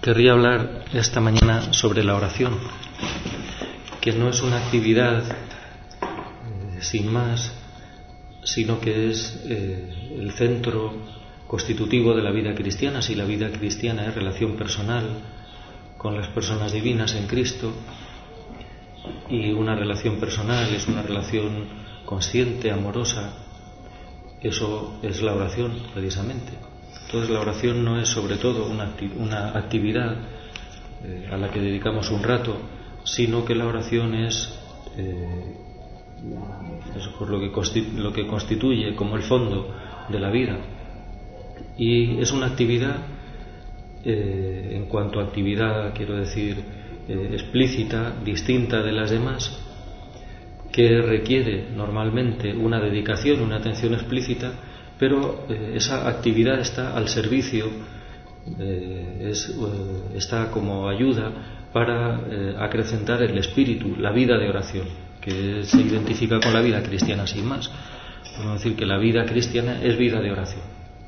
Querría hablar esta mañana sobre la oración, que no es una actividad sin más, sino que es el centro constitutivo de la vida cristiana. Si la vida cristiana es relación personal con las personas divinas en Cristo, y una relación personal es una relación consciente, amorosa, eso es la oración precisamente. Entonces la oración no es sobre todo una actividad a la que dedicamos un rato, sino que la oración es por lo que constituye como el fondo de la vida, y es una actividad en cuanto a actividad, quiero decir, explícita, distinta de las demás, que requiere normalmente una dedicación, una atención explícita, pero esa actividad está al servicio, está como ayuda para acrecentar el espíritu, la vida de oración, que se identifica con la vida cristiana sin más. Podemos decir que la vida cristiana es vida de oración.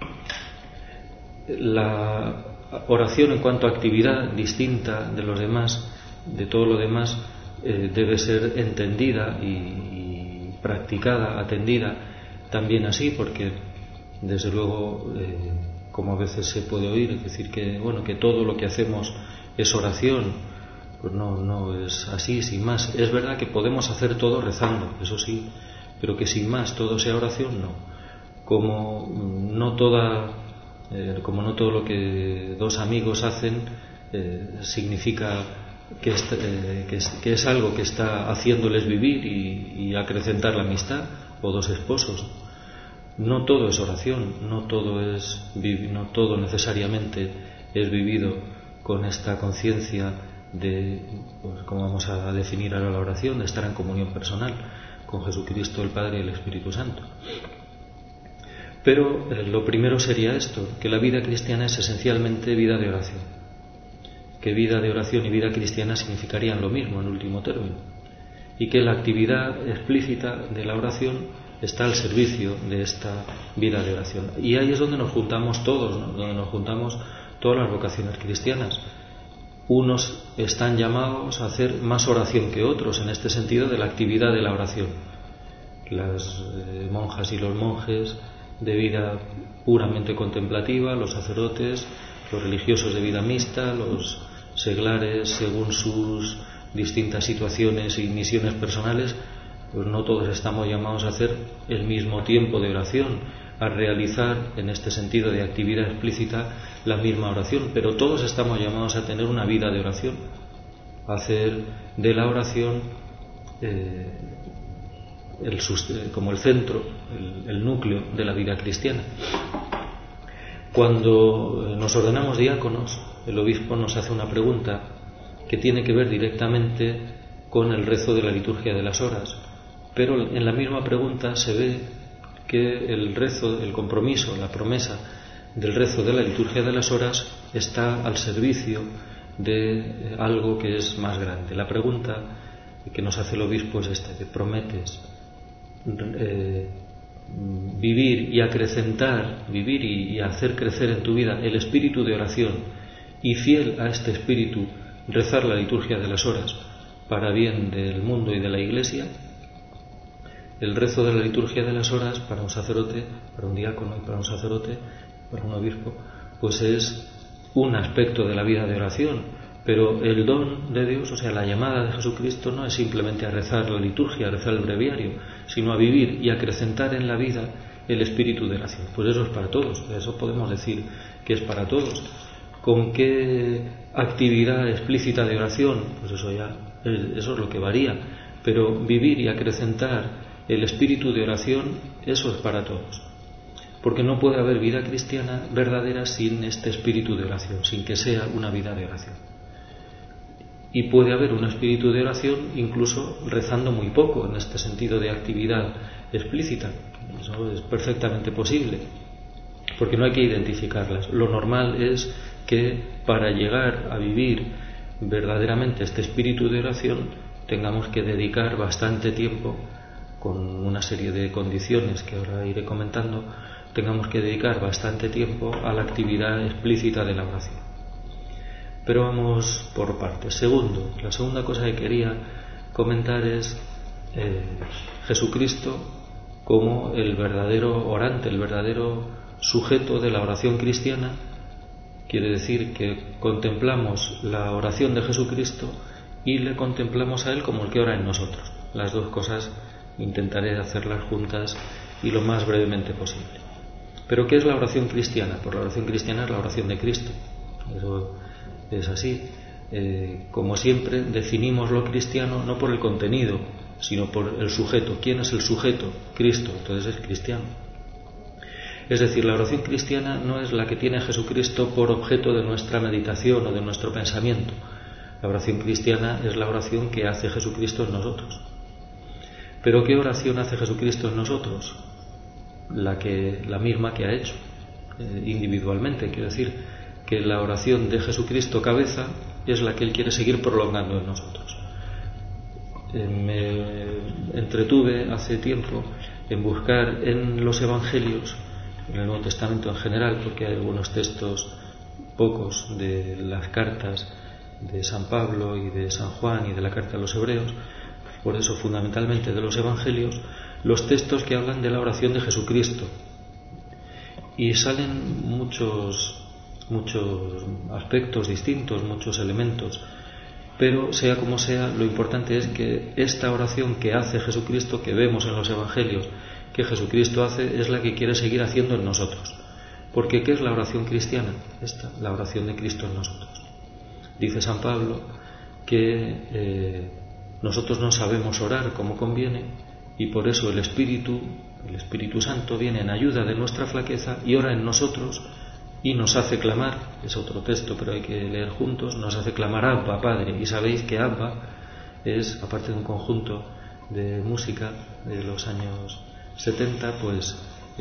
La oración en cuanto a actividad distinta de los demás, de todo lo demás, debe ser entendida y practicada, atendida también así, porque desde luego, como a veces se puede oír, es decir que todo lo que hacemos es oración, pues no es así, sin más. Es verdad que podemos hacer todo rezando, eso sí, pero que sin más todo sea oración, no. Como no todo lo que dos amigos hacen significa que es algo que está haciéndoles vivir y acrecentar la amistad, o dos esposos. No todo es oración, no todo necesariamente es vivido con esta conciencia de, pues, como vamos a definir ahora la oración, de estar en comunión personal con Jesucristo, el Padre y el Espíritu Santo. Pero lo primero sería esto, que la vida cristiana es esencialmente vida de oración, que vida de oración y vida cristiana significarían lo mismo en último término, y que la actividad explícita de la oración está al servicio de esta vida de oración. Y ahí es donde nos juntamos todos, ¿no? Donde nos juntamos todas las vocaciones cristianas. Unos están llamados a hacer más oración que otros, en este sentido de la actividad de la oración. Las monjas y los monjes de vida puramente contemplativa, los sacerdotes, los religiosos de vida mixta, los seglares según sus distintas situaciones y misiones personales, pues no todos estamos llamados a hacer el mismo tiempo de oración, a realizar en este sentido de actividad explícita la misma oración, pero todos estamos llamados a tener una vida de oración, a hacer de la oración como el centro, el núcleo de la vida cristiana. Cuando nos ordenamos diáconos, el obispo nos hace una pregunta que tiene que ver directamente con el rezo de la liturgia de las horas, pero en la misma pregunta se ve que el rezo, el compromiso, la promesa del rezo de la liturgia de las horas está al servicio de algo que es más grande. La pregunta que nos hace el obispo es esta: que prometes vivir y acrecentar, vivir y hacer crecer en tu vida el espíritu de oración, y fiel a este espíritu rezar la liturgia de las horas para bien del mundo y de la Iglesia. El rezo de la liturgia de las horas para un sacerdote, para un diácono y para un sacerdote, para un obispo, pues es un aspecto de la vida de oración, pero el don de Dios, o sea, la llamada de Jesucristo, no es simplemente a rezar la liturgia, a rezar el breviario, sino a vivir y acrecentar en la vida el espíritu de oración. Pues eso es para todos, eso podemos decir que es para todos. ¿Con qué actividad explícita de oración? Pues eso es lo que varía, pero vivir y acrecentar el espíritu de oración, eso es para todos, porque no puede haber vida cristiana verdadera sin este espíritu de oración, sin que sea una vida de oración. Y puede haber un espíritu de oración incluso rezando muy poco, en este sentido de actividad explícita. Eso es perfectamente posible, porque no hay que identificarlas. Lo normal es que para llegar a vivir verdaderamente este espíritu de oración tengamos que dedicar bastante tiempo, con una serie de condiciones que ahora iré comentando, tengamos que dedicar bastante tiempo a la actividad explícita de la oración. Pero vamos por partes. Segundo, la segunda cosa que quería comentar es Jesucristo como el verdadero orante, el verdadero sujeto de la oración cristiana. Quiere decir que contemplamos la oración de Jesucristo y le contemplamos a Él como el que ora en nosotros. Las dos cosas intentaré hacerlas juntas y lo más brevemente posible. ¿Pero qué es la oración cristiana? Pues la oración cristiana es la oración de Cristo. Eso es así. Como siempre, definimos lo cristiano no por el contenido, sino por el sujeto. ¿Quién es el sujeto? Cristo. Entonces es cristiano. Es decir, la oración cristiana no es la que tiene a Jesucristo por objeto de nuestra meditación o de nuestro pensamiento. La oración cristiana es la oración que hace Jesucristo en nosotros. ¿Pero qué oración hace Jesucristo en nosotros? La misma que ha hecho individualmente. Quiero decir que la oración de Jesucristo cabeza es la que Él quiere seguir prolongando en nosotros. Me entretuve hace tiempo en buscar en los Evangelios, en el Nuevo Testamento en general, porque hay algunos textos, pocos, de las cartas de San Pablo y de San Juan y de la carta a los Hebreos, por eso fundamentalmente de los Evangelios, los textos que hablan de la oración de Jesucristo. Y salen muchos aspectos distintos, muchos elementos, pero sea como sea, lo importante es que esta oración que hace Jesucristo, que vemos en los Evangelios que Jesucristo hace, es la que quiere seguir haciendo en nosotros. Porque ¿qué es la oración cristiana? La oración de Cristo en nosotros. Dice San Pablo que nosotros no sabemos orar como conviene y por eso el Espíritu Santo viene en ayuda de nuestra flaqueza y ora en nosotros y nos hace clamar, es otro texto pero hay que leer juntos, nos hace clamar Abba, Padre. Y sabéis que Abba es, aparte de un conjunto de música de los años 70, pues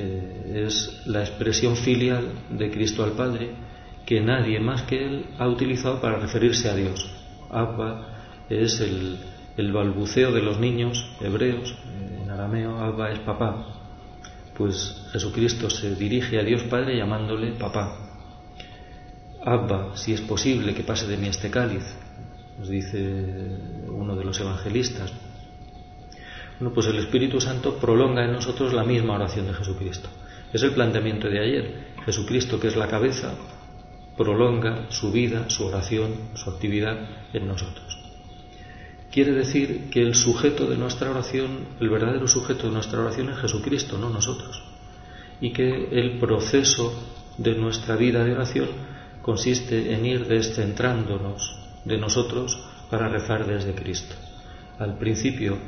es la expresión filial de Cristo al Padre, que nadie más que Él ha utilizado para referirse a Dios. Abba es el balbuceo de los niños hebreos, en arameo Abba es papá. Pues Jesucristo se dirige a Dios Padre llamándole papá. Abba, si es posible que pase de mí este cáliz, nos dice uno de los evangelistas. Bueno, pues el Espíritu Santo prolonga en nosotros la misma oración de Jesucristo. Es el planteamiento de ayer. Jesucristo, que es la cabeza, prolonga su vida, su oración, su actividad en nosotros. Quiere decir que el sujeto de nuestra oración, el verdadero sujeto de nuestra oración es Jesucristo, no nosotros. Y que el proceso de nuestra vida de oración consiste en ir descentrándonos de nosotros para rezar desde Cristo. Al principio,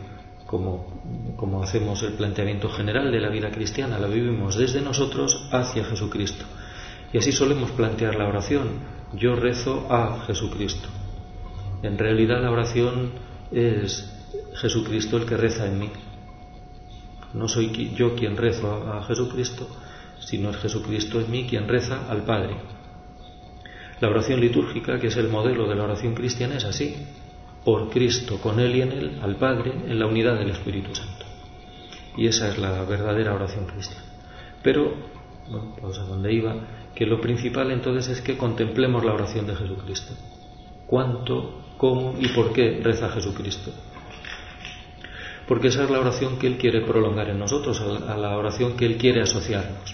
como hacemos el planteamiento general de la vida cristiana, la vivimos desde nosotros hacia Jesucristo. Y así solemos plantear la oración. Yo rezo a Jesucristo. En realidad la oración es Jesucristo el que reza en mí. No soy yo quien rezo a Jesucristo, sino es Jesucristo en mí quien reza al Padre. La oración litúrgica, que es el modelo de la oración cristiana, es así: por Cristo, con Él y en Él, al Padre, en la unidad del Espíritu Santo. Y esa es la verdadera oración cristiana. Pero, bueno, pues a donde iba, que lo principal entonces es que contemplemos la oración de Jesucristo. ¿Cuánto, cómo y por qué reza Jesucristo? Porque esa es la oración que Él quiere prolongar en nosotros, a la oración que Él quiere asociarnos.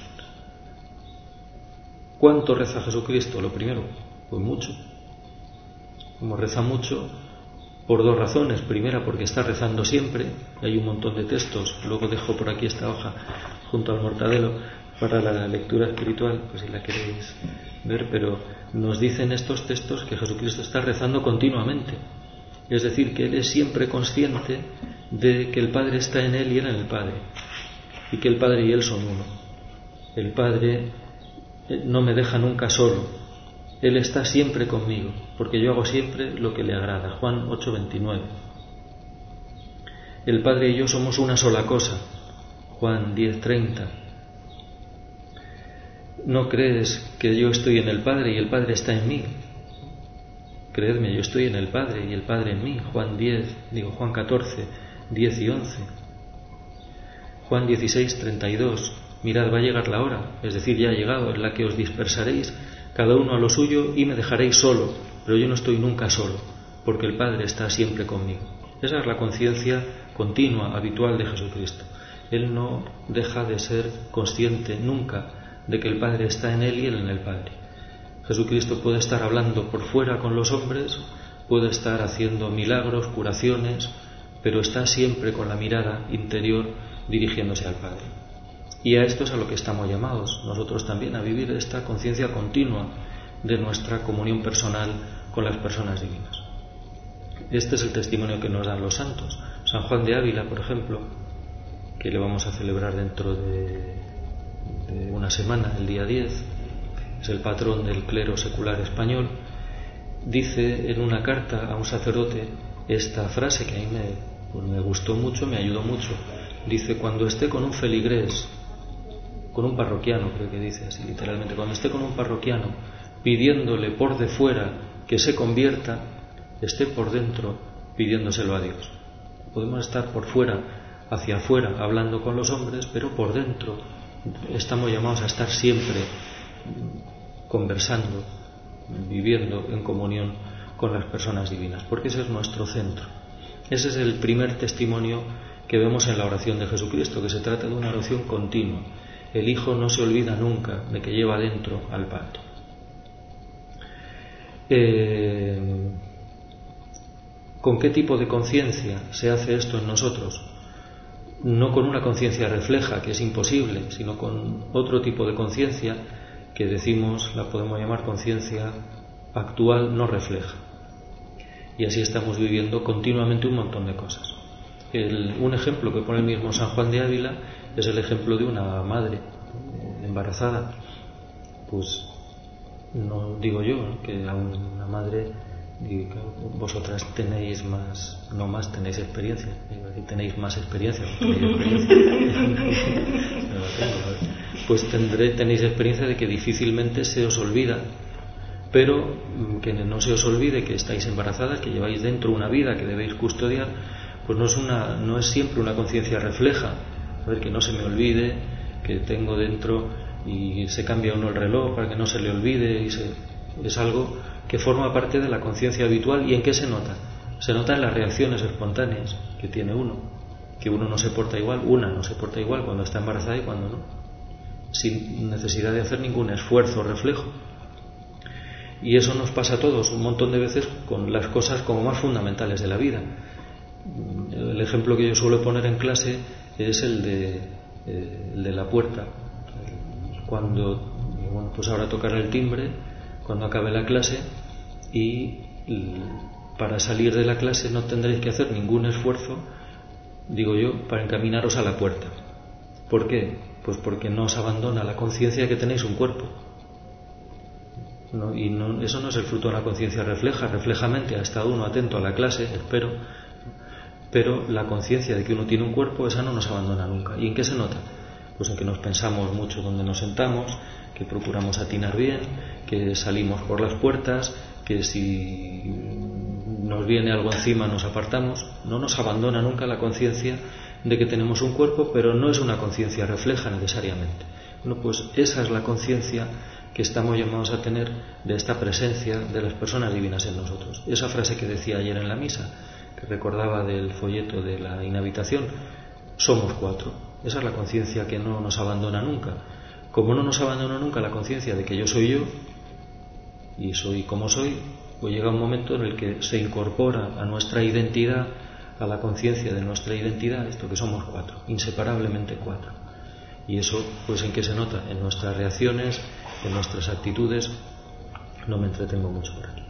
¿Cuánto reza Jesucristo? Lo primero, pues mucho. Como reza mucho, por dos razones. Primera, porque está rezando siempre. Hay un montón de textos. Luego dejo por aquí esta hoja junto al mortadelo para la lectura espiritual, pues si la queréis ver, pero nos dicen estos textos que Jesucristo está rezando continuamente. Es decir, que Él es siempre consciente de que el Padre está en Él y Él en el Padre, y que el Padre y Él son uno. El Padre no me deja nunca solo. Él está siempre conmigo, porque yo hago siempre lo que le agrada. Juan 8:29. El Padre y yo somos una sola cosa. Juan 10:30. ¿No crees que yo estoy en el Padre y el Padre está en mí? Creedme, yo estoy en el Padre y el Padre en mí. Juan 14, 10 y 11. Juan 16:32. Mirad, va a llegar la hora, es decir, ya ha llegado, en la que os dispersaréis cada uno a lo suyo y me dejaréis solo, pero yo no estoy nunca solo, porque el Padre está siempre conmigo. Esa es la conciencia continua, habitual de Jesucristo. Él no deja de ser consciente nunca de que el Padre está en Él y Él en el Padre. Jesucristo puede estar hablando por fuera con los hombres, puede estar haciendo milagros, curaciones, pero está siempre con la mirada interior dirigiéndose al Padre. Y a esto es a lo que estamos llamados nosotros también, a vivir esta conciencia continua de nuestra comunión personal con las personas divinas. Este es el testimonio que nos dan los santos. San Juan de Ávila, por ejemplo, que le vamos a celebrar dentro de una semana, el día 10, es el patrón del clero secular español, dice en una carta a un sacerdote esta frase que a mí me gustó mucho, me ayudó mucho. Dice: cuando esté con un feligrés, con un parroquiano, creo que dice así literalmente, cuando esté con un parroquiano pidiéndole por de fuera que se convierta, esté por dentro pidiéndoselo a Dios. Podemos estar por fuera, hacia afuera, hablando con los hombres, pero por dentro estamos llamados a estar siempre conversando, viviendo en comunión con las personas divinas, porque ese es nuestro centro. Ese es el primer testimonio que vemos en la oración de Jesucristo, que se trata de una oración continua. El Hijo no se olvida nunca de que lleva dentro al Padre. ¿Con qué tipo de conciencia se hace esto en nosotros? No con una conciencia refleja, que es imposible, sino con otro tipo de conciencia que decimos, la podemos llamar conciencia actual no refleja. Y así estamos viviendo continuamente un montón de cosas. Un ejemplo que pone el mismo San Juan de Ávila es el ejemplo de una madre embarazada. Pues no digo yo, ¿no?, que a una madre, vosotras tenéis más, no más, tenéis experiencia, tenéis más experiencia, pues tenéis experiencia de que difícilmente se os olvida, pero que no se os olvide que estáis embarazadas, que lleváis dentro una vida que debéis custodiar. Pues no es siempre una conciencia refleja, a ver, que no se me olvide que tengo dentro, y se cambia uno el reloj para que no se le olvide, es algo que forma parte de la conciencia habitual. ¿Y en qué se nota? Se nota en las reacciones espontáneas que tiene uno, que uno no se porta igual, una no se porta igual cuando está embarazada y cuando no, sin necesidad de hacer ningún esfuerzo o reflejo. Y eso nos pasa a todos un montón de veces con las cosas como más fundamentales de la vida. El ejemplo que yo suelo poner en clase es el de la puerta. Cuando, pues ahora tocará el timbre cuando acabe la clase, y para salir de la clase no tendréis que hacer ningún esfuerzo, digo yo, para encaminaros a la puerta. ¿Por qué? Pues porque no os abandona la conciencia de que tenéis un cuerpo. Eso no es el fruto de una conciencia reflejamente ha estado uno atento a la clase, espero, pero la conciencia de que uno tiene un cuerpo, esa no nos abandona nunca. ¿Y en qué se nota? Pues en que nos pensamos mucho donde nos sentamos, que procuramos atinar bien, que salimos por las puertas, que si nos viene algo encima nos apartamos. No nos abandona nunca la conciencia de que tenemos un cuerpo, pero no es una conciencia refleja necesariamente. Bueno, pues esa es la conciencia que estamos llamados a tener de esta presencia de las personas divinas en nosotros. Esa frase que decía ayer en la misa, que recordaba del folleto de la inhabitación, somos 4. Esa es la conciencia que no nos abandona nunca. Como no nos abandona nunca la conciencia de que yo soy yo, y soy como soy, pues llega un momento en el que se incorpora a nuestra identidad, a la conciencia de nuestra identidad, esto que somos 4, inseparablemente 4. Y eso, pues, ¿en qué se nota? En nuestras reacciones, en nuestras actitudes. No me entretengo mucho por aquí.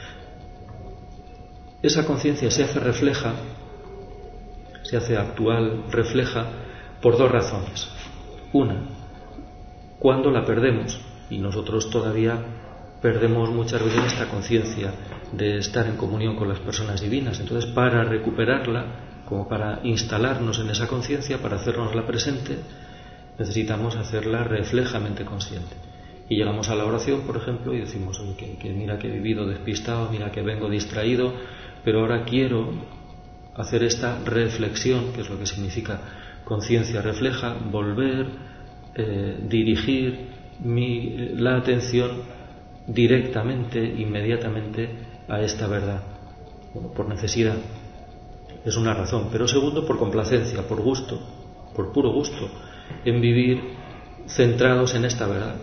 Esa conciencia se hace refleja, se hace actual, refleja, por 2 razones. Una, cuando la perdemos, y nosotros todavía perdemos muchas veces esta conciencia de estar en comunión con las personas divinas. Entonces, para recuperarla, como para instalarnos en esa conciencia, para hacernosla presente, necesitamos hacerla reflejamente consciente. Y llegamos a la oración, por ejemplo, y decimos, oye, que mira que he vivido despistado, mira que vengo distraído, pero ahora quiero hacer esta reflexión, que es lo que significa conciencia refleja, volver, dirigir la atención directamente, inmediatamente a esta verdad. Bueno, por necesidad, es una razón, pero segundo, por complacencia, por gusto, por puro gusto, en vivir centrados en esta verdad.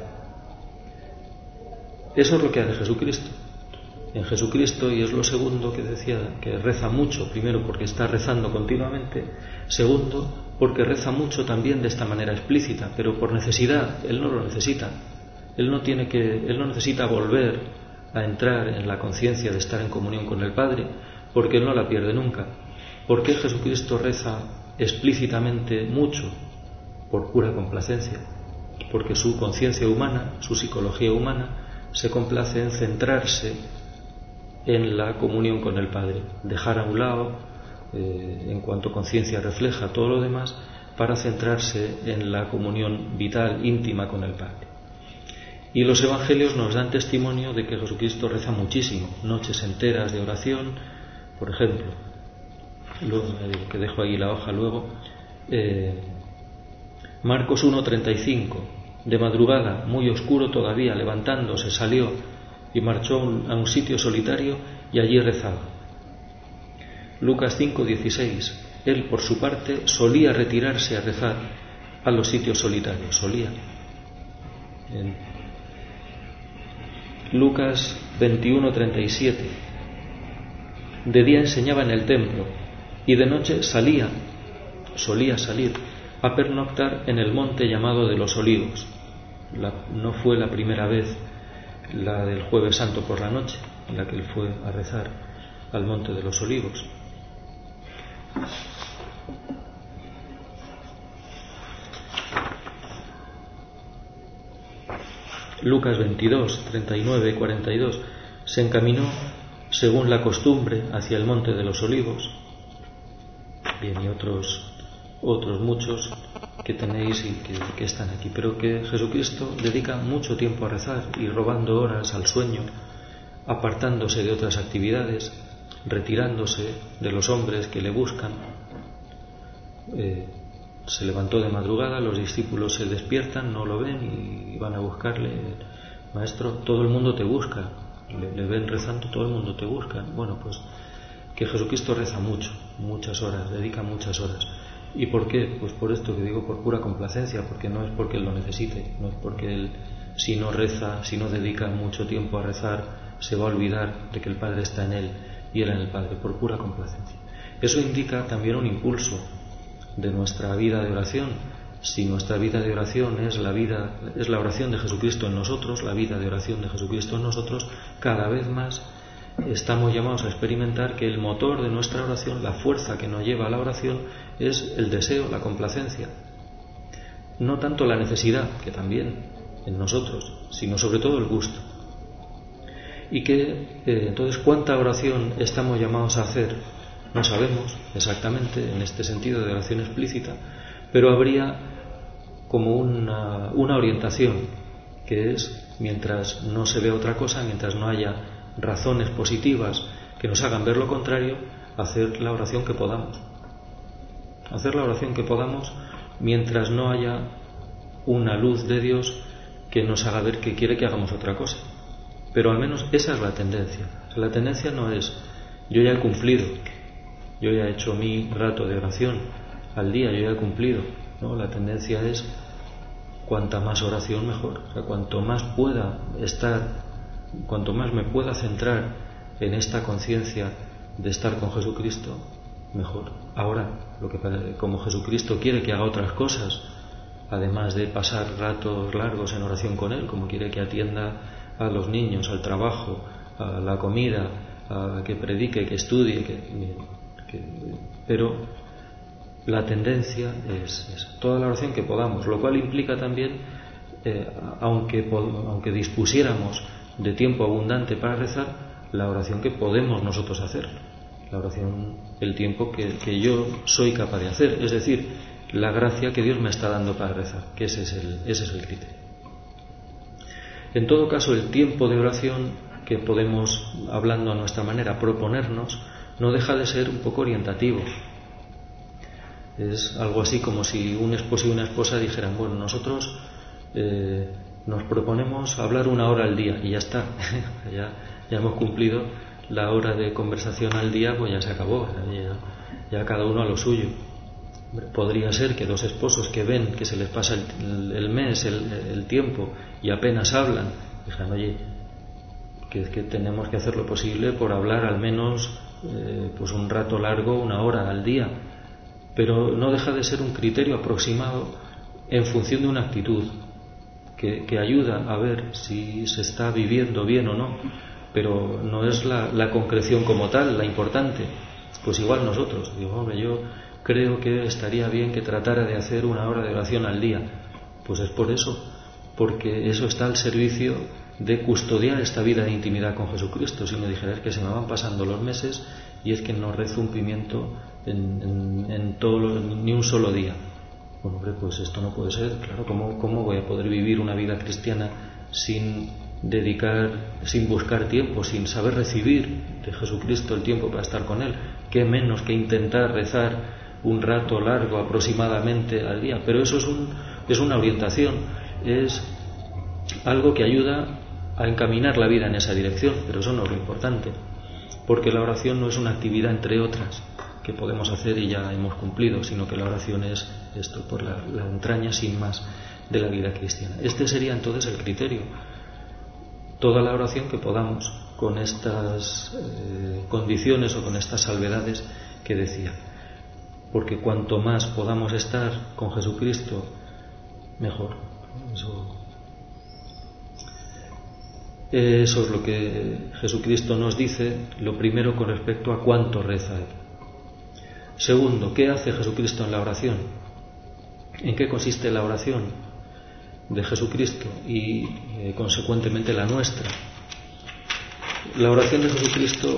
Eso es lo que hace Jesucristo. En Jesucristo, y es lo segundo que decía, que reza mucho, primero porque está rezando continuamente, segundo porque reza mucho también de esta manera explícita, pero por necesidad. Él no lo necesita. Él no necesita volver a entrar en la conciencia de estar en comunión con el Padre, porque Él no la pierde nunca. ¿Por qué Jesucristo reza explícitamente mucho? Por pura complacencia, porque su conciencia humana, su psicología humana, se complace en centrarse en la comunión con el Padre, dejar a un lado, en cuanto conciencia refleja todo lo demás, para centrarse en la comunión vital, íntima con el Padre. Y los evangelios nos dan testimonio de que Jesucristo reza muchísimo, noches enteras de oración, por ejemplo, que dejo ahí la hoja luego, Marcos 1:35, de madrugada, muy oscuro todavía, levantándose, salió y marchó a un sitio solitario y allí rezaba. Lucas 5:16, él por su parte solía retirarse a rezar a los sitios solitarios, solía. Lucas 21:37, de día enseñaba en el templo y de noche solía salir a pernoctar en el monte llamado de los Olivos. No fue la primera vez la del Jueves Santo por la noche, en la que él fue a rezar al monte de los Olivos. Lucas 22, 39 y 42, se encaminó según la costumbre hacia el monte de los Olivos. Bien, y otros muchos que tenéis y que están aquí, pero que Jesucristo dedica mucho tiempo a rezar y robando horas al sueño, apartándose de otras actividades, retirándose de los hombres que le buscan. Se levantó de madrugada, los discípulos se despiertan, no lo ven y van a buscarle. Maestro, todo el mundo te busca. Le ven rezando, todo el mundo te busca. Bueno, pues que Jesucristo reza mucho, muchas horas, dedica muchas horas. ¿Y por qué? Pues por esto que digo, por pura complacencia, porque no es porque Él lo necesite, no es porque Él, si no reza, si no dedica mucho tiempo a rezar, se va a olvidar de que el Padre está en Él y Él en el Padre, por pura complacencia. Eso indica también un impulso de nuestra vida de oración. Si nuestra vida de oración es la oración de Jesucristo en nosotros, la vida de oración de Jesucristo en nosotros, cada vez más estamos llamados a experimentar que el motor de nuestra oración, la fuerza que nos lleva a la oración, es el deseo, la complacencia. No tanto la necesidad, que también en nosotros, sino sobre todo el gusto. Y que entonces, ¿cuánta oración estamos llamados a hacer? No sabemos exactamente en este sentido de oración explícita, pero habría como una orientación, que es, mientras no se ve otra cosa, mientras no haya razones positivas que nos hagan ver lo contrario, hacer la oración que podamos. Hacer la oración que podamos mientras no haya una luz de Dios que nos haga ver que quiere que hagamos otra cosa. Pero al menos esa es la tendencia. La tendencia no es yo ya he cumplido, yo ya he hecho mi rato de oración al día, yo ya he cumplido. No, la tendencia es cuanta más oración mejor. O sea, cuanto más pueda estar, cuanto más me pueda centrar en esta conciencia de estar con Jesucristo, mejor. Ahora, como Jesucristo quiere que haga otras cosas, además de pasar ratos largos en oración con Él, como quiere que atienda a los niños, al trabajo, a la comida, a que predique, que estudie, pero la tendencia es toda la oración que podamos, lo cual implica también, aunque dispusiéramos de tiempo abundante para rezar, la oración que podemos nosotros hacer, la oración, el tiempo que yo soy capaz de hacer, es decir, la gracia que Dios me está dando para rezar, que ese es el criterio. En todo caso, el tiempo de oración que podemos, hablando a nuestra manera, proponernos, no deja de ser un poco orientativo. Es algo así como si un esposo y una esposa dijeran, bueno, nosotros nos proponemos hablar 1 hora al día y ya está. ya hemos cumplido la hora de conversación al día, pues ya se acabó, ya cada uno a lo suyo. Podría ser que 2 esposos que ven que se les pasa el mes, el tiempo, y apenas hablan, digan, oye, que tenemos que hacer lo posible por hablar al menos pues un rato largo, 1 hora al día. Pero no deja de ser un criterio aproximado en función de una actitud que ayuda a ver si se está viviendo bien o no, pero no es la concreción como tal la importante. Pues igual nosotros, digo, hombre, yo creo que estaría bien que tratara de hacer 1 hora de oración al día. Pues es por eso, porque eso está al servicio de custodiar esta vida de intimidad con Jesucristo. Si me dijeras que se me van pasando los meses y es que no rezo un pimiento en ni un solo día. Bueno, hombre, pues esto no puede ser. Claro, ¿cómo voy a poder vivir una vida cristiana sin buscar tiempo, sin saber recibir de Jesucristo el tiempo para estar con Él? ¿Qué menos que intentar rezar un rato largo aproximadamente al día? Pero eso es una orientación, es algo que ayuda a encaminar la vida en esa dirección, pero eso no es lo importante, porque la oración no es una actividad entre otras que podemos hacer y ya hemos cumplido, sino que la oración es esto, por la entraña sin más de la vida cristiana. Este sería entonces el criterio. Toda la oración que podamos, con estas condiciones o con estas salvedades que decía, porque cuanto más podamos estar con Jesucristo, mejor. Eso es lo que Jesucristo nos dice, lo primero con respecto a cuánto reza Él. Segundo, ¿qué hace Jesucristo en la oración? ¿En qué consiste la oración de Jesucristo y consecuentemente la nuestra? La oración de Jesucristo,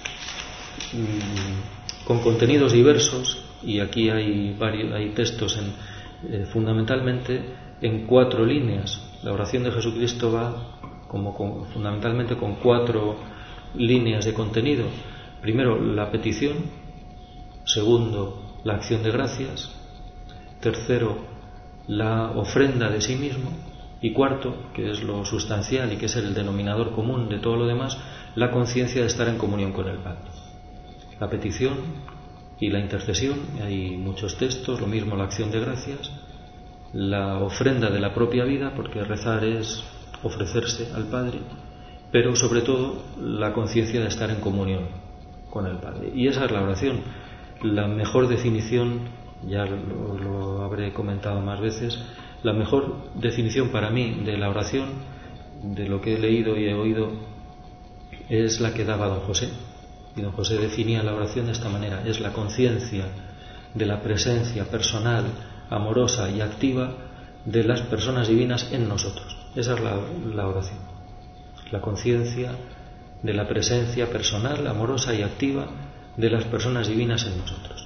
con contenidos diversos, y aquí hay textos fundamentalmente en 4 líneas. La oración de Jesucristo va fundamentalmente con 4 líneas de contenido. Primero, la petición. Segundo, la acción de gracias. Tercero, la ofrenda de sí mismo. Y cuarto, que es lo sustancial y que es el denominador común de todo lo demás, la conciencia de estar en comunión con el Padre. La petición y la intercesión, hay muchos textos, lo mismo la acción de gracias, la ofrenda de la propia vida, porque rezar es ofrecerse al Padre, pero sobre todo la conciencia de estar en comunión con el Padre. Y esa es la oración. La mejor definición, ya lo habré comentado más veces, la mejor definición para mí de la oración, de lo que he leído y he oído, es la que daba don José. Y don José definía la oración de esta manera: es la conciencia de la presencia personal, amorosa y activa de las personas divinas en nosotros. Esa es la oración. La conciencia de la presencia personal, amorosa y activa de las personas divinas en nosotros.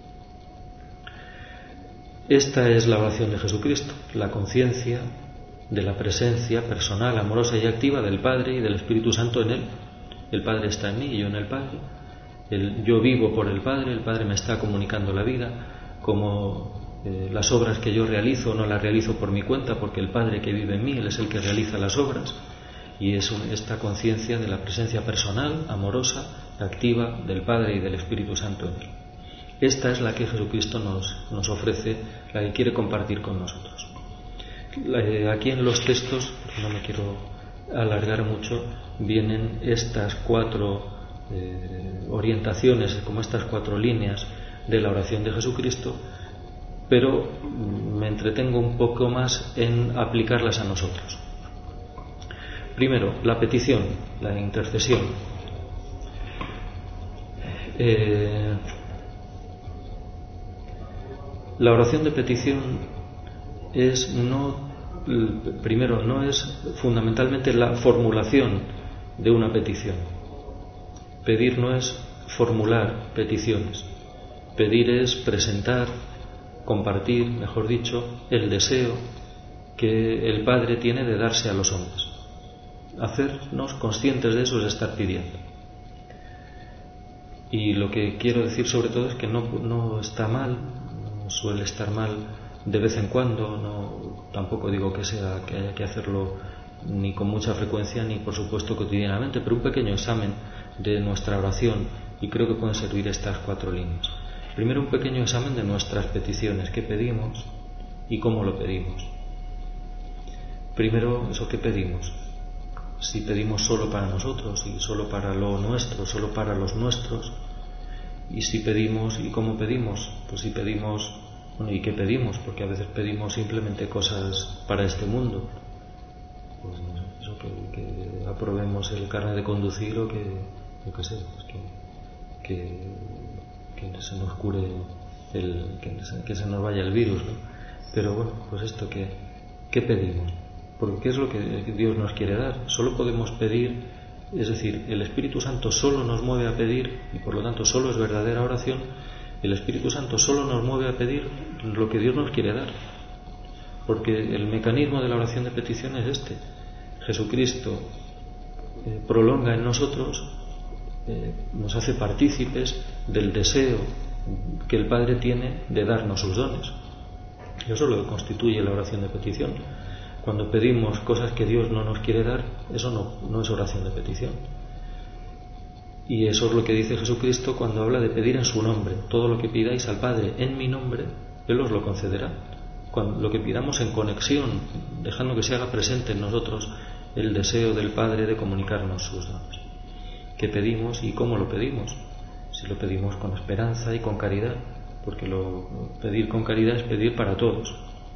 Esta es la oración de Jesucristo, la conciencia de la presencia personal, amorosa y activa del Padre y del Espíritu Santo en Él. El Padre está en mí y yo en el Padre. Yo vivo por el Padre me está comunicando la vida, como las obras que yo realizo no las realizo por mi cuenta, porque el Padre que vive en mí, Él es el que realiza las obras. Y es esta conciencia de la presencia personal, amorosa, activa del Padre y del Espíritu Santo en Él. Esta es la que Jesucristo nos ofrece, la que quiere compartir con nosotros. Aquí en los textos, porque no me quiero alargar mucho, vienen estas 4 orientaciones, como estas 4 líneas de la oración de Jesucristo, pero me entretengo un poco más en aplicarlas a nosotros. Primero, la petición, la intercesión. La oración de petición no es fundamentalmente la formulación de una petición. Pedir no es formular peticiones. Pedir es presentar, compartir, mejor dicho, el deseo que el Padre tiene de darse a los hombres. Hacernos conscientes de eso es estar pidiendo. Y lo que quiero decir sobre todo es que no está mal, no suele estar mal de vez en cuando, no, tampoco digo que haya que hacerlo ni con mucha frecuencia ni por supuesto cotidianamente, pero un pequeño examen de nuestra oración, y creo que pueden servir estas 4 líneas. Primero, un pequeño examen de nuestras peticiones, qué pedimos y cómo lo pedimos. Primero, eso que pedimos. Si pedimos solo para nosotros y solo para lo nuestro, solo para los nuestros, y si pedimos y cómo pedimos, pues si pedimos, bueno, ¿y qué pedimos? Porque a veces pedimos simplemente cosas para este mundo, pues eso, que aprobemos el carnet de conducir o que, yo qué sé, pues que se nos cure que se nos vaya el virus, ¿no? Pero bueno, pues esto ¿qué pedimos? Porque ¿qué es lo que Dios nos quiere dar? Solo podemos pedir, es decir, el Espíritu Santo solo nos mueve a pedir, y por lo tanto solo es verdadera oración. El Espíritu Santo solo nos mueve a pedir lo que Dios nos quiere dar, porque el mecanismo de la oración de petición es este. Jesucristo prolonga en nosotros, nos hace partícipes del deseo que el Padre tiene de darnos sus dones. Eso es lo que constituye la oración de petición. Cuando pedimos cosas que Dios no nos quiere dar, eso no es oración de petición. Y eso es lo que dice Jesucristo cuando habla de pedir en su nombre. Todo lo que pidáis al Padre en mi nombre, Él os lo concederá. Cuando lo que pidamos en conexión, dejando que se haga presente en nosotros el deseo del Padre de comunicarnos sus dones. ¿Qué pedimos y cómo lo pedimos? Si lo pedimos con esperanza y con caridad, porque pedir con caridad es pedir para todos.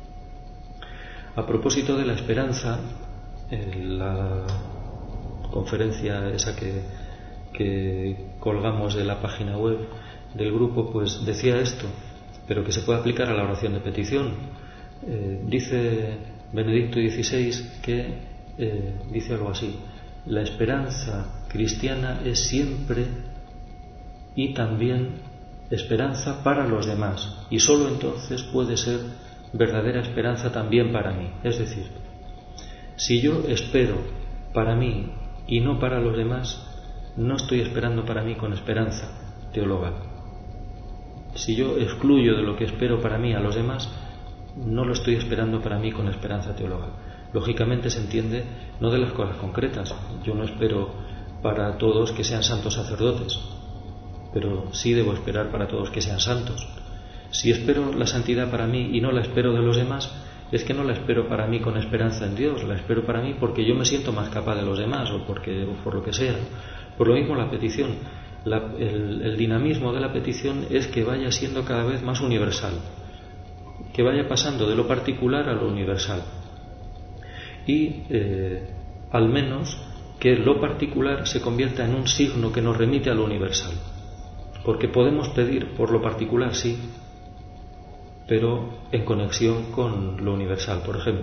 A propósito de la esperanza, en la conferencia esa que colgamos de la página web del grupo, pues decía esto, pero que se puede aplicar a la oración de petición. Dice Benedicto XVI que dice algo así: la esperanza cristiana es siempre y también esperanza para los demás, y sólo entonces puede ser verdadera esperanza también para mí. Es decir, si yo espero para mí y no para los demás, no estoy esperando para mí con esperanza teologal. Si yo excluyo de lo que espero para mí a los demás, no lo estoy esperando para mí con esperanza teologal. Lógicamente se entiende no de las cosas concretas. Yo no espero para todos que sean santos sacerdotes, pero sí debo esperar para todos que sean santos. Si espero la santidad para mí y no la espero de los demás, es que no la espero para mí con esperanza en Dios, la espero para mí porque yo me siento más capaz de los demás o por lo que sea. Por lo mismo la petición, el dinamismo de la petición es que vaya siendo cada vez más universal, que vaya pasando de lo particular a lo universal y al menos que lo particular se convierta en un signo que nos remite a lo universal, porque podemos pedir por lo particular, sí, pero en conexión con lo universal. Por ejemplo,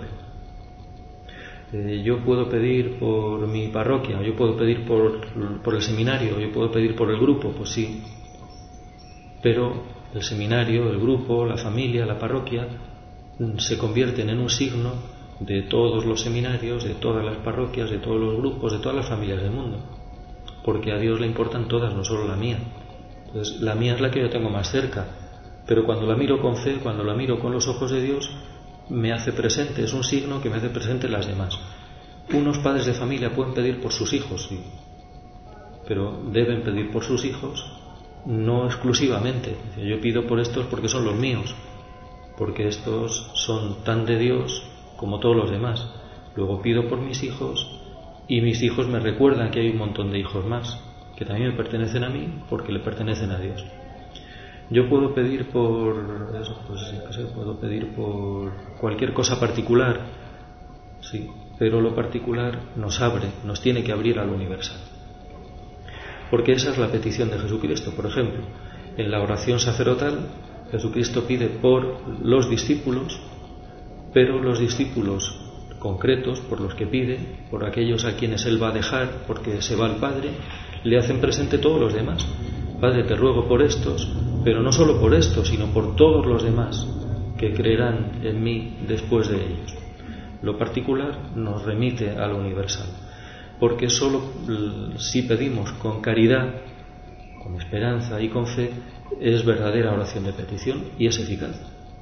yo puedo pedir por mi parroquia, yo puedo pedir por el seminario, yo puedo pedir por el grupo, pues sí, pero el seminario, el grupo, la familia, la parroquia se convierten en un signo de todos los seminarios, de todas las parroquias, de todos los grupos, de todas las familias del mundo, porque a Dios le importan todas, no solo la mía. Entonces, la mía es la que yo tengo más cerca, pero cuando la miro con fe, cuando la miro con los ojos de Dios, me hace presente, es un signo que me hace presente las demás. Unos padres de familia pueden pedir por sus hijos, sí, pero deben pedir por sus hijos no exclusivamente. Yo pido por estos porque son los míos, porque estos son tan de Dios como todos los demás. Luego pido por mis hijos y mis hijos me recuerdan que hay un montón de hijos más que también me pertenecen a mí porque le pertenecen a Dios. Yo puedo pedir por eso, pues puedo pedir por cualquier cosa particular, sí, pero lo particular nos abre, nos tiene que abrir a lo universal. Porque esa es la petición de Jesucristo. Por ejemplo, en la oración sacerdotal, Jesucristo pide por los discípulos, pero los discípulos concretos por los que pide, por aquellos a quienes Él va a dejar porque se va al Padre, le hacen presente todos los demás. Padre, te ruego por estos, pero no solo por estos, sino por todos los demás que creerán en mí después de ellos. Lo particular nos remite a lo universal, porque solo si pedimos con caridad, con esperanza y con fe, es verdadera oración de petición y es eficaz.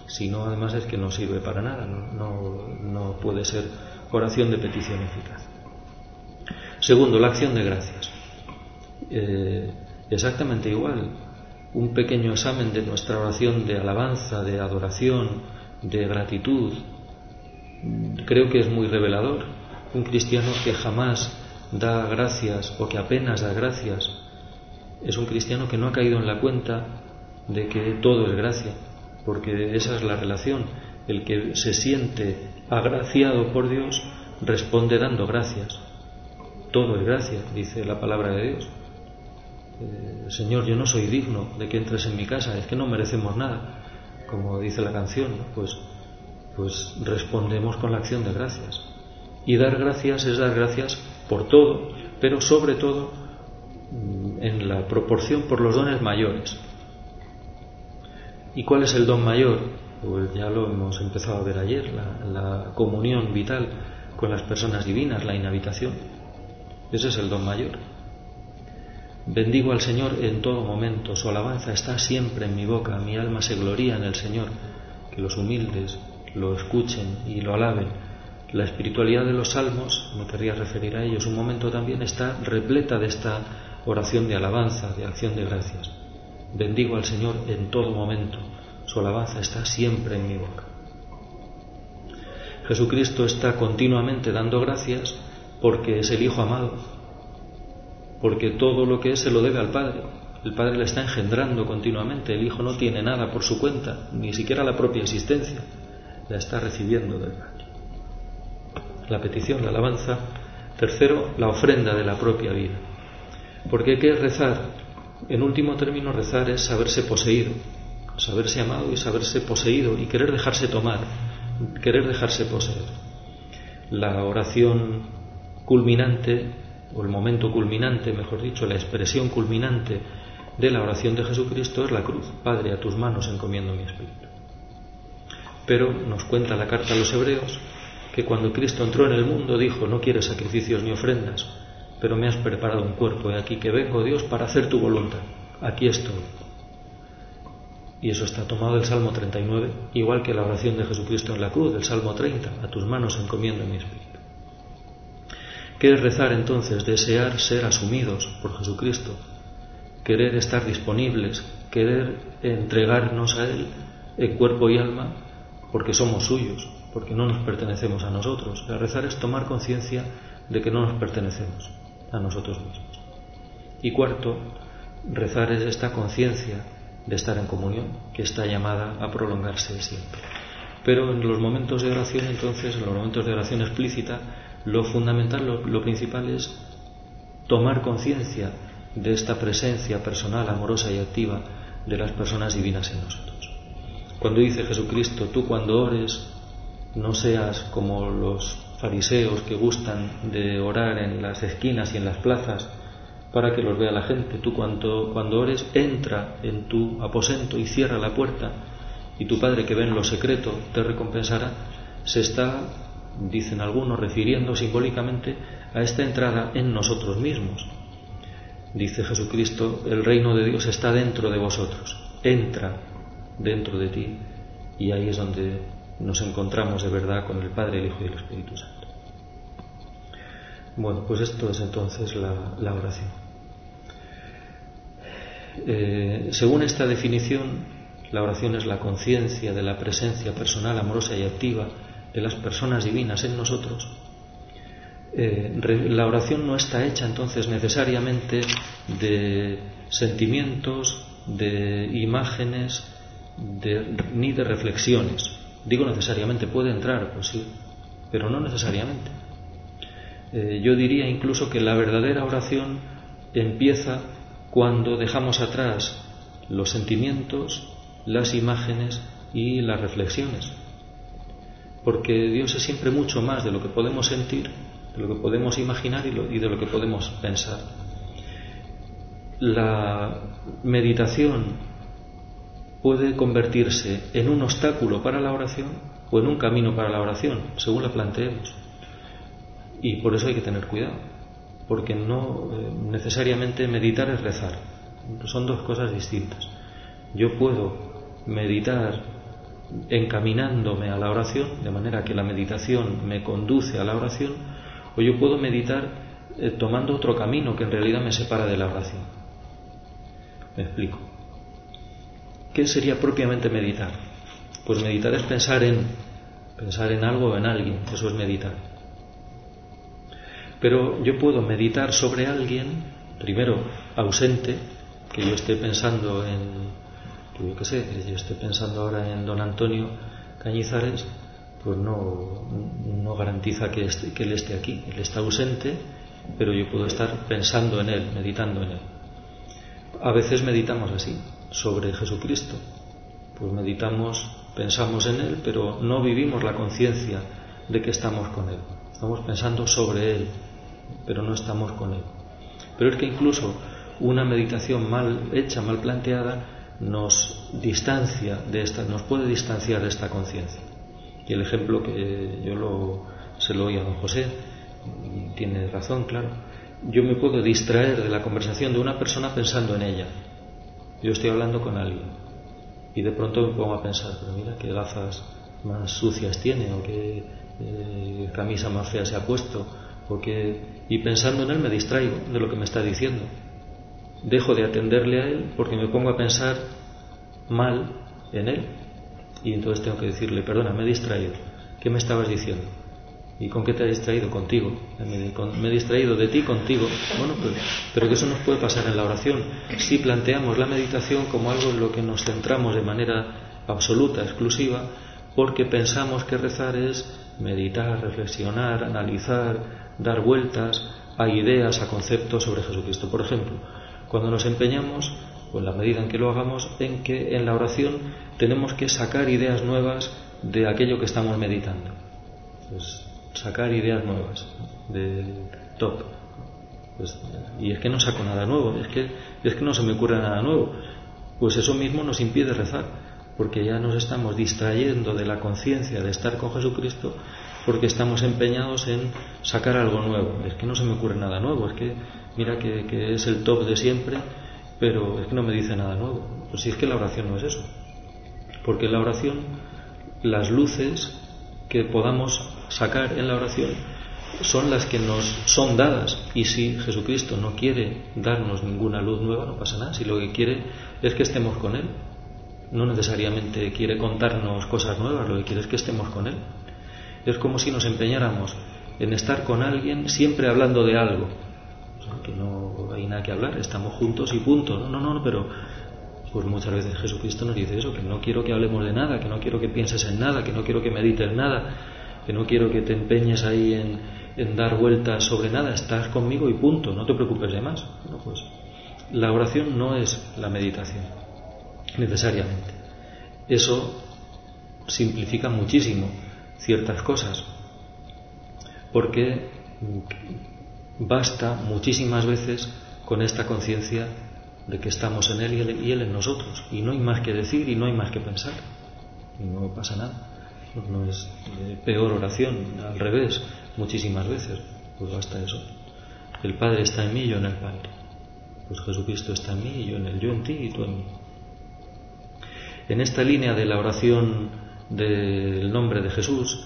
Si no, además es que no sirve para nada, no puede ser oración de petición eficaz. Segundo, la acción de gracias. Exactamente igual, un pequeño examen de nuestra oración de alabanza, de adoración, de gratitud, creo que es muy revelador. Un cristiano que jamás da gracias o que apenas da gracias es un cristiano que no ha caído en la cuenta de que todo es gracia, porque esa es la relación. El que se siente agraciado por Dios responde dando gracias. Todo es gracia, dice la palabra de Dios. Señor, yo no soy digno de que entres en mi casa, es que no merecemos nada, como dice la canción, ¿no? Pues respondemos con la acción de gracias. Y dar gracias es dar gracias por todo, pero sobre todo en la proporción por los dones mayores. ¿Y cuál es el don mayor? Pues ya lo hemos empezado a ver ayer, la comunión vital con las personas divinas, la inhabitación. Ese es el don mayor. Bendigo al Señor en todo momento, su alabanza está siempre en mi boca, mi alma se gloría en el Señor. Que los humildes lo escuchen y lo alaben. La espiritualidad de los salmos, me querría referir a ellos un momento también, está repleta de esta oración de alabanza, de acción de gracias. Bendigo al Señor en todo momento, su alabanza está siempre en mi boca. Jesucristo está continuamente dando gracias porque es el Hijo amado, porque todo lo que es se lo debe al Padre. El Padre le está engendrando continuamente, el Hijo no tiene nada por su cuenta, ni siquiera la propia existencia, la está recibiendo del Padre. La petición, la alabanza. Tercero, la ofrenda de la propia vida. Porque hay que rezar, en último término rezar es saberse poseído, saberse amado y saberse poseído y querer dejarse tomar, querer dejarse poseer. La oración culminante, o el momento culminante, mejor dicho, la expresión culminante de la oración de Jesucristo es la cruz. Padre, a tus manos encomiendo mi espíritu. Pero nos cuenta la carta a los Hebreos que cuando Cristo entró en el mundo dijo: no quieres sacrificios ni ofrendas, pero me has preparado un cuerpo, he aquí que vengo, Dios, para hacer tu voluntad. Aquí estoy. Y eso está tomado del Salmo 39, igual que la oración de Jesucristo en la cruz, del Salmo 30, a tus manos encomiendo mi espíritu. ¿Qué es rezar entonces? Desear ser asumidos por Jesucristo, querer estar disponibles, querer entregarnos a Él en cuerpo y alma, porque somos suyos, porque no nos pertenecemos a nosotros. Rezar es tomar conciencia de que no nos pertenecemos a nosotros mismos. Y cuarto, rezar es esta conciencia de estar en comunión, que está llamada a prolongarse siempre. Pero en los momentos de oración, entonces, en los momentos de oración explícita, lo fundamental, lo principal es tomar conciencia de esta presencia personal, amorosa y activa de las personas divinas en nosotros. Cuando dice Jesucristo: tú cuando ores no seas como los fariseos que gustan de orar en las esquinas y en las plazas para que los vea la gente. Tú cuando ores, entra en tu aposento y cierra la puerta, y tu Padre que ve en lo secreto te recompensará. Se está, dicen algunos, refiriendo simbólicamente a esta entrada en nosotros mismos. Dice Jesucristo: el reino de Dios está dentro de vosotros, entra dentro de ti, y ahí es donde nos encontramos de verdad con el Padre, el Hijo y el Espíritu Santo. Bueno, pues esto es entonces la oración. Según esta definición, la oración es la conciencia de la presencia personal, amorosa y activa de las personas divinas en nosotros. La oración no está hecha entonces necesariamente de sentimientos, de imágenes, ni de reflexiones. Digo necesariamente, puede entrar, pues sí, pero no necesariamente. Yo diría incluso que la verdadera oración empieza cuando dejamos atrás los sentimientos, las imágenes y las reflexiones. Porque Dios es siempre mucho más de lo que podemos sentir, de lo que podemos imaginar y de lo que podemos pensar. La meditación puede convertirse en un obstáculo para la oración o en un camino para la oración, según la planteemos. Y por eso hay que tener cuidado, porque no necesariamente meditar es rezar. Son dos cosas distintas. Yo puedo meditar encaminándome a la oración, de manera que la meditación me conduce a la oración, o yo puedo meditar tomando otro camino que en realidad me separa de la oración. Me explico. ¿Qué sería propiamente meditar? Pues meditar es pensar en algo o en alguien, eso es meditar. Pero yo puedo meditar sobre alguien, primero ausente, que yo esté pensando yo esté pensando ahora en don Antonio Cañizares, pues no garantiza que él esté aquí. Él está ausente, pero yo puedo estar pensando en él, meditando en él. A veces meditamos así, sobre Jesucristo. Pues pensamos en él, pero no vivimos la conciencia de que estamos con él. Estamos pensando sobre él, pero no estamos con él. Pero es que incluso una meditación mal hecha, mal planteada, nos puede distanciar de esta conciencia. Y el ejemplo que se lo oí a don José, y tiene razón, claro. Yo me puedo distraer de la conversación de una persona pensando en ella. Yo estoy hablando con alguien y de pronto me pongo a pensar, pero mira qué gafas más sucias tiene, o qué camisa más fea se ha puesto, y pensando en él me distraigo de lo que me está diciendo. Dejo de atenderle a él porque me pongo a pensar mal en él, y entonces tengo que decirle, perdona, me he distraído. ¿Qué me estabas diciendo? ¿Y con qué te has distraído? Contigo. Me he distraído de ti contigo. Bueno, pero que eso nos puede pasar en la oración. Si planteamos la meditación como algo en lo que nos centramos de manera absoluta, exclusiva, porque pensamos que rezar es meditar, reflexionar, analizar, dar vueltas a ideas, a conceptos sobre Jesucristo. Por ejemplo, cuando nos empeñamos, o en la medida en que lo hagamos, en que en la oración tenemos que sacar ideas nuevas de aquello que estamos meditando. Pues sacar ideas nuevas del top. Y es que no saco nada nuevo, es que no se me ocurre nada nuevo. Pues eso mismo nos impide rezar, porque ya nos estamos distrayendo de la conciencia de estar con Jesucristo, porque estamos empeñados en sacar algo nuevo. Es que no se me ocurre nada nuevo, es que mira que es el top de siempre, pero es que no me dice nada nuevo. Pues si es que la oración no es eso, porque en la oración las luces que podamos sacar en la oración son las que nos son dadas, y si Jesucristo no quiere darnos ninguna luz nueva, no pasa nada. Si lo que quiere es que estemos con él, no necesariamente quiere contarnos cosas nuevas, lo que quiere es que estemos con él. Es como si nos empeñáramos en estar con alguien siempre hablando de algo, o sea, que no hay nada que hablar, estamos juntos y punto. No, pero pues muchas veces Jesucristo nos dice eso, que no quiero que hablemos de nada, que no quiero que pienses en nada, que no quiero que medites nada, que no quiero que te empeñes ahí en dar vueltas sobre nada, estás conmigo y punto, no te preocupes de más. Bueno, pues la oración no es la meditación, necesariamente. Eso simplifica muchísimo ciertas cosas, porque basta muchísimas veces con esta conciencia de que estamos en él y él en nosotros, y no hay más que decir y no hay más que pensar, y no pasa nada. No es peor oración, al revés, muchísimas veces. Pues basta eso. El Padre está en mí y yo en el Padre. Pues Jesucristo está en mí y yo en él, yo en ti y tú en mí. En esta línea de la oración del nombre de Jesús,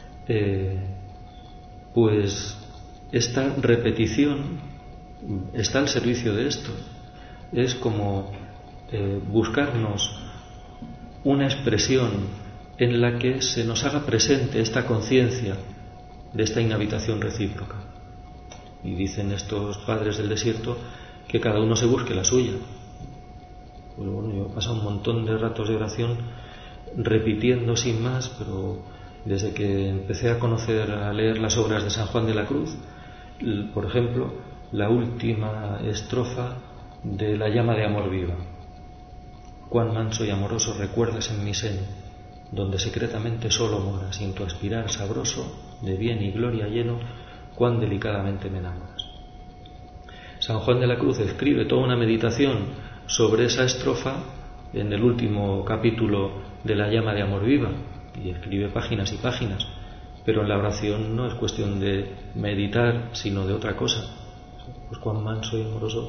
pues esta repetición está al servicio de esto. Es como buscarnos una expresión en la que se nos haga presente esta conciencia de esta inhabitación recíproca. Y dicen estos padres del desierto que cada uno se busque la suya. Pues bueno, yo he pasado un montón de ratos de oración repitiendo sin más, pero desde que empecé a leer las obras de San Juan de la Cruz, por ejemplo, la última estrofa de La llama de amor viva. Cuán manso y amoroso recuerdas en mi seno, donde secretamente solo mora, sin tu aspirar sabroso, de bien y gloria lleno, cuán delicadamente me enamoras. San Juan de la Cruz escribe toda una meditación sobre esa estrofa en el último capítulo de La llama de amor viva, y escribe páginas y páginas, pero en la oración no es cuestión de meditar, sino de otra cosa. Pues cuán manso y amoroso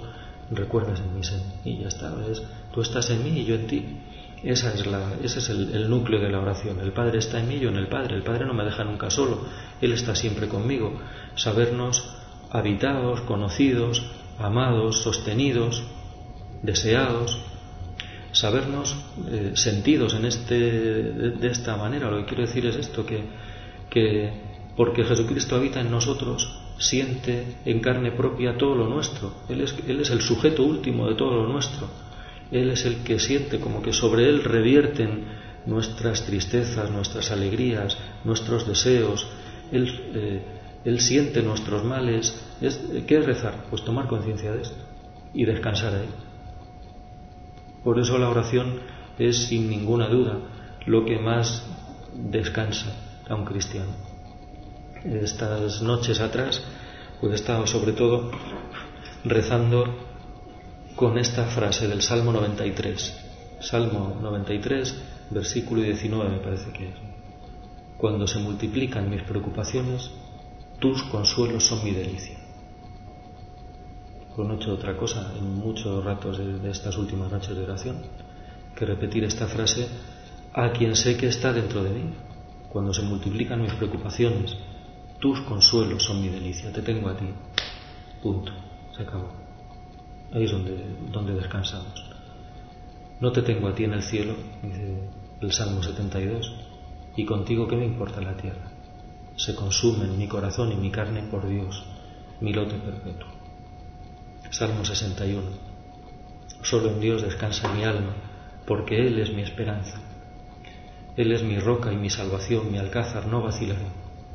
recuerdas en mí, y ya está. Tú estás en mí y yo en ti. Ese es el núcleo de la oración. El Padre está en mí, yo en el Padre. El Padre no me deja nunca solo, Él está siempre conmigo. Sabernos habitados, conocidos, amados, sostenidos, deseados, sabernos sentidos de esta manera. Lo que quiero decir es esto, que porque Jesucristo habita en nosotros, siente en carne propia todo lo nuestro. Él es el sujeto último de todo lo nuestro. Él es el que siente, como que sobre Él revierten nuestras tristezas, nuestras alegrías, nuestros deseos. Él siente nuestros males. ¿Qué es rezar? Pues tomar conciencia de esto y descansar ahí. Por eso la oración es, sin ninguna duda, lo que más descansa a un cristiano. Estas noches atrás, pues he estado sobre todo rezando con esta frase del Salmo 93. Salmo 93, versículo 19 me parece que es. Cuando se multiplican mis preocupaciones, tus consuelos son mi delicia. Pues no he hecho otra cosa en muchos ratos de estas últimas noches de oración que repetir esta frase a quien sé que está dentro de mí. Cuando se multiplican mis preocupaciones, tus consuelos son mi delicia. Te tengo a ti. Punto. Se acabó. Ahí es donde descansamos. No te tengo a ti en el cielo, dice el Salmo 72, y contigo qué me importa la tierra. Se consumen mi corazón y mi carne por Dios, mi lote perpetuo. Salmo 61. Solo en Dios descansa mi alma, porque Él es mi esperanza. Él es mi roca y mi salvación, mi alcázar, no vacilaré.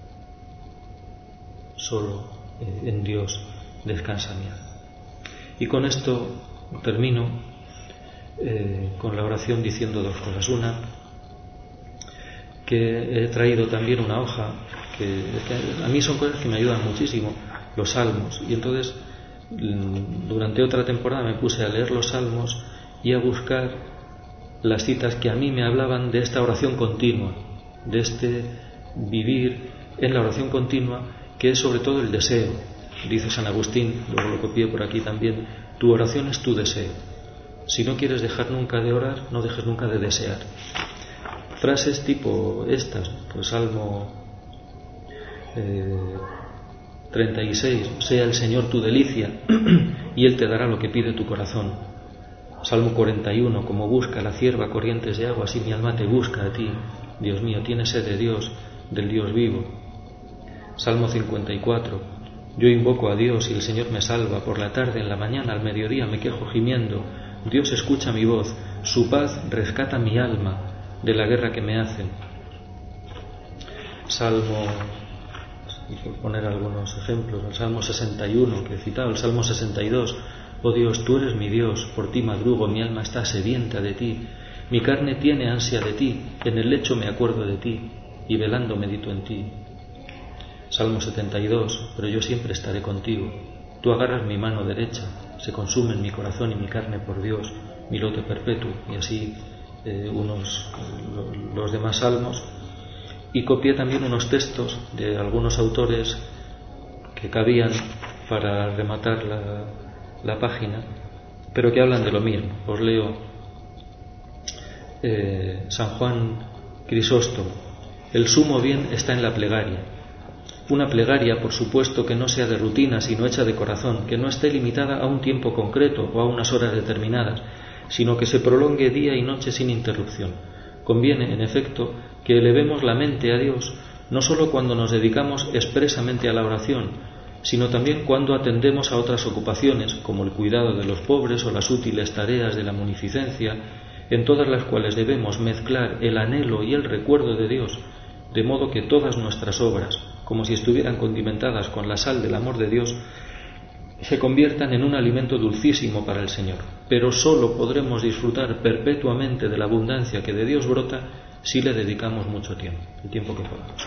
Solo en Dios descansa mi alma. Y con esto termino con la oración diciendo dos cosas. Una, que he traído también una hoja, que a mí son cosas que me ayudan muchísimo, los salmos. Y entonces, durante otra temporada me puse a leer los salmos y a buscar las citas que a mí me hablaban de esta oración continua, de este vivir en la oración continua, que es sobre todo el deseo. Dice San Agustín, luego lo copié por aquí también, tu oración es tu deseo. Si no quieres dejar nunca de orar, no dejes nunca de desear. Frases tipo estas, pues Salmo 36, sea el Señor tu delicia y Él te dará lo que pide tu corazón. Salmo 41, como busca la cierva corrientes de agua, así mi alma te busca a ti. Dios mío, tiene sed de Dios, del Dios vivo. Salmo 54, yo invoco a Dios y el Señor me salva. Por la tarde, en la mañana, al mediodía me quejo gimiendo. Dios escucha mi voz, su paz rescata mi alma de la guerra que me hacen. Salmo, por poner algunos ejemplos, el Salmo 61 que he citado, el Salmo 62, oh Dios, tú eres mi Dios, por ti madrugo, mi alma está sedienta de ti, mi carne tiene ansia de ti, en el lecho me acuerdo de ti, y velando medito en ti. Salmo 72, pero yo siempre estaré contigo, tú agarras mi mano derecha, se consumen mi corazón y mi carne por Dios, mi lote perpetuo, y así los demás salmos. Y copié también unos textos de algunos autores que cabían para rematar la página, pero que hablan de lo mismo. Os leo San Juan Crisóstomo. El sumo bien está en la plegaria. Una plegaria, por supuesto, que no sea de rutina, sino hecha de corazón, que no esté limitada a un tiempo concreto o a unas horas determinadas, sino que se prolongue día y noche sin interrupción. Conviene, en efecto, que elevemos la mente a Dios, no sólo cuando nos dedicamos expresamente a la oración, sino también cuando atendemos a otras ocupaciones, como el cuidado de los pobres o las útiles tareas de la munificencia, en todas las cuales debemos mezclar el anhelo y el recuerdo de Dios, de modo que todas nuestras obras, como si estuvieran condimentadas con la sal del amor de Dios, se conviertan en un alimento dulcísimo para el Señor. Pero sólo podremos disfrutar perpetuamente de la abundancia que de Dios brota si le dedicamos mucho tiempo, el tiempo que podamos.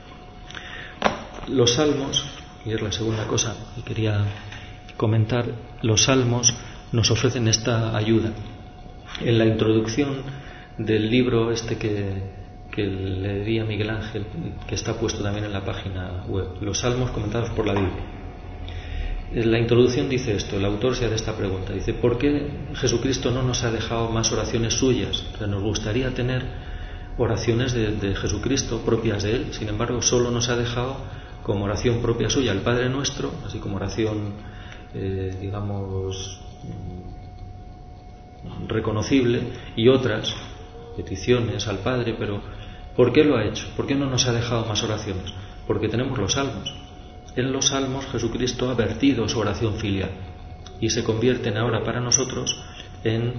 Los salmos, y es la segunda cosa que quería comentar, los salmos nos ofrecen esta ayuda. En la introducción del libro que le di a Miguel Ángel, que está puesto también en la página web, los salmos comentados por la Biblia, La introducción dice esto, el autor se hace esta pregunta, dice, ¿por qué Jesucristo no nos ha dejado más oraciones suyas? O sea, nos gustaría tener oraciones de Jesucristo propias de Él, sin embargo solo nos ha dejado como oración propia suya el Padre Nuestro, así como oración digamos reconocible, y otras peticiones al Padre. Pero ¿por qué lo ha hecho? ¿Por qué no nos ha dejado más oraciones? Porque tenemos los salmos. En los salmos Jesucristo ha vertido su oración filial y se convierten ahora para nosotros en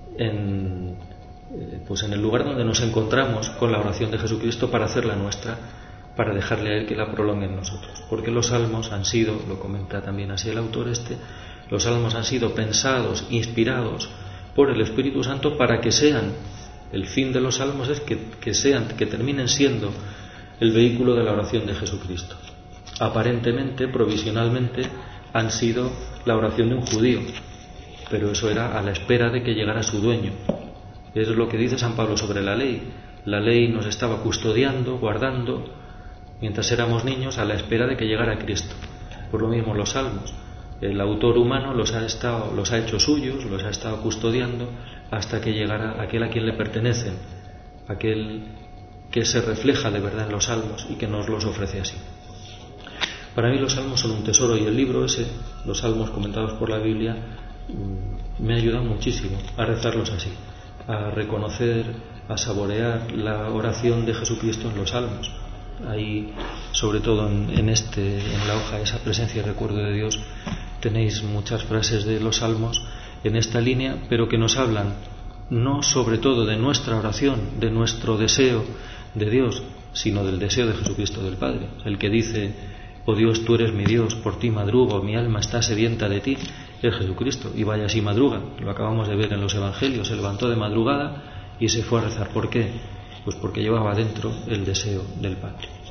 el lugar donde nos encontramos con la oración de Jesucristo para hacerla nuestra, para dejarle a Él que la prolongue en nosotros. Porque los salmos han sido, lo comenta también así el autor los salmos han sido pensados, inspirados por el Espíritu Santo para que sean, el fin de los salmos es que terminen siendo el vehículo de la oración de Jesucristo. Aparentemente, provisionalmente, han sido la oración de un judío, pero eso era a la espera de que llegara su dueño. Es lo que dice San Pablo sobre la ley. La ley nos estaba custodiando, guardando, mientras éramos niños, a la espera de que llegara Cristo. Por lo mismo los salmos. El autor humano los ha hecho suyos, los ha estado custodiando hasta que llegara aquel a quien le pertenecen, aquel que se refleja de verdad en los salmos y que nos los ofrece así. Para mí los salmos son un tesoro, y el libro ese, los salmos comentados por la Biblia, me ha ayudado muchísimo a rezarlos así, a reconocer, a saborear la oración de Jesucristo en los salmos. Ahí, sobre todo en la hoja, esa presencia y recuerdo de Dios, tenéis muchas frases de los salmos en esta línea, pero que nos hablan no sobre todo de nuestra oración, de nuestro deseo de Dios, sino del deseo de Jesucristo del Padre. El que dice: oh Dios, tú eres mi Dios, por ti madrugo, mi alma está sedienta de ti, es Jesucristo, y vaya si madruga. Lo acabamos de ver en los evangelios, se levantó de madrugada y se fue a rezar. ¿Por qué? Pues porque llevaba dentro el deseo del Padre.